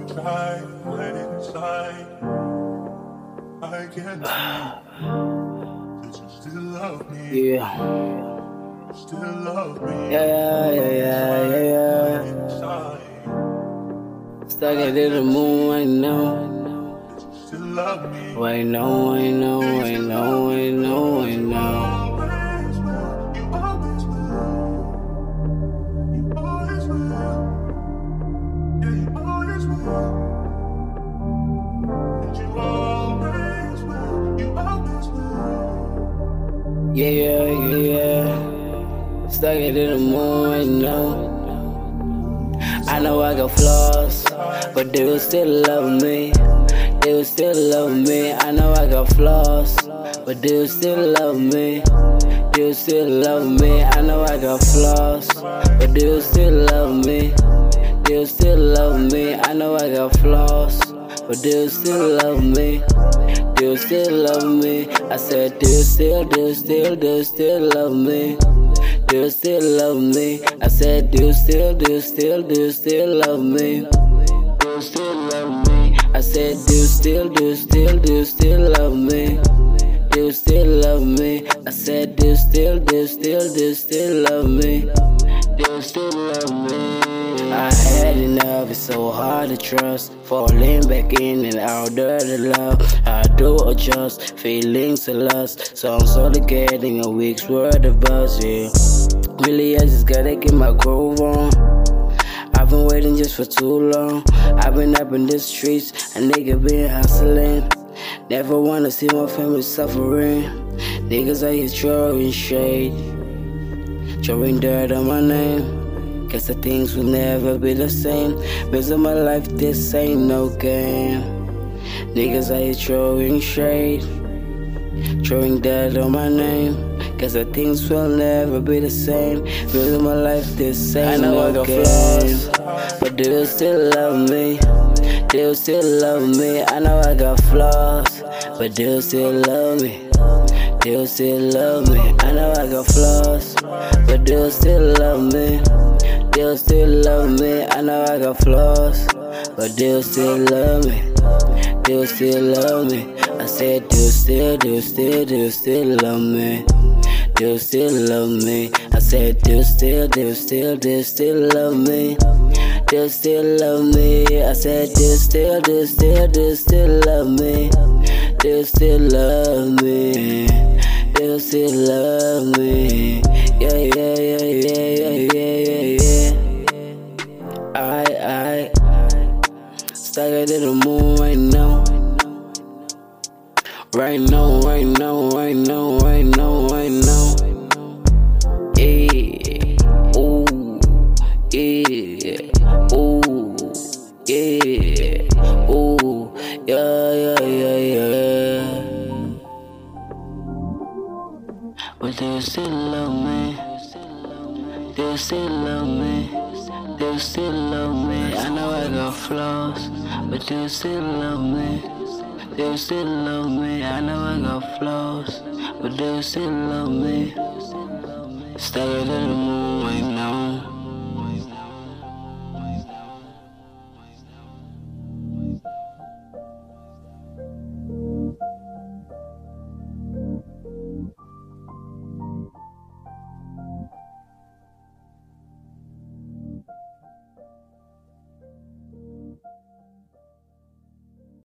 try, but inside I can't see that you still love me. Yeah. You still love me. Yeah. Inside Stuck into the moon right now. that you still love me. Wait, no. Always will. You always will. You always will. Yeah, you always will. And you always will. You always will. Yeah. Stuck into the moon right now. I know I got flaws, but they will still love me. They will still love me. I know I got flaws, but they will still love me. They will still love me. I know I got flaws, but they will still love me. They will still love me. I know I got flaws, but they will still love me. They will still love me. I said they will still love me. They will still love me. I said they will still love me. They will still love me. I said they will still love me. They will still love me. I said they will still love me. They will still love me. I had enough, it's so hard to trust. Falling back in and out of the love. I do adjust, feelings of lust. So I'm slowly getting a week's worth of buzz, yeah. Really, I just gotta get my groove on. I've been waiting just for too long. I've been up in the streets, a nigga been hustling. Never wanna see my family suffering. Niggas out here throwing shade, throwing dirt on my name. Guess the things will never be the same. Because of my life, this ain't no game. Niggas out here throwing shade, throwing dirt on my name. Guess the things will never be the same. Because of my life, this ain't no game. Flaws, but they will still love me. They will still love me. I know I got flaws, but they will still love me. They will still love me. I know I got flaws, but they will still love me. They will still love me. I know I got flaws, but they will still love me. They will still love me. I said they will still love me. They will still love me. I said they will still love me. They will still love me. I said they will still love me. They will still love me. They will still love me. Yeah. I stuck into the moon right now. Right now. Yeah. Ooh. Yeah. Ooh. Yeah. Ooh. Yeah. But they will still love me. They will still love me. They will still love me. I know I got flaws, but they will still love me. They will still love me. I know I got flaws, but they will still love me. Stuck into the moon right now.